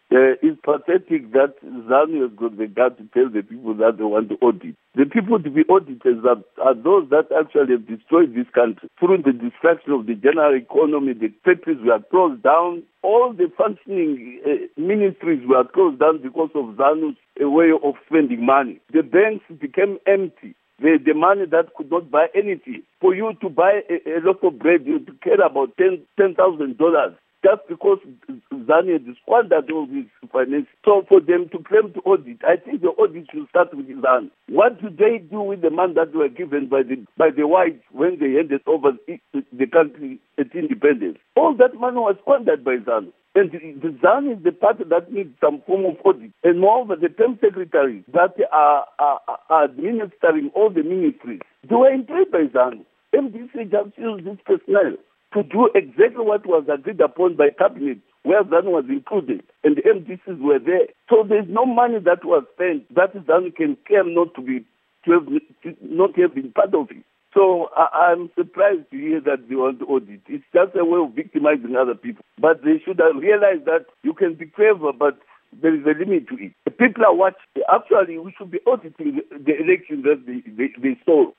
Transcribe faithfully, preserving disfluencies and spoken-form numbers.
Uh, it's pathetic that ZANU has got the gut to tell the people that they want to audit. The people to be auditors are, are those that actually have destroyed this country through the destruction of the general economy. The factories were closed down. All the functioning uh, ministries were closed down because of ZANU's uh, way of spending money. The banks became empty. The, the money that could not buy anything. For you to buy a, a loaf of bread, you care about ten ten thousand dollars. Just because ZANU had squandered all these finance. So for them to claim to audit, I think the audit should start with ZANU. What do they do with the money that were given by the by the whites when they handed over the country at independence? All that money was squandered by ZANU. And the, the ZANU is the party that needs some form of audit. And moreover, the term secretaries that are, are, are administering all the ministries, they were employed by ZANU. M D C just used this personnel to do exactly what was agreed upon by cabinet, where ZANU was included, and the M D Cs were there. So there's no money that was spent that ZANU can claim not to be, to have, to not have been part of it. So I, I'm surprised to hear that they want to audit. It's just a way of victimizing other people. But they should have realized that you can be clever, but there is a limit to it. The people are watching. Actually, we should be auditing the, the elections that they, they, they stole.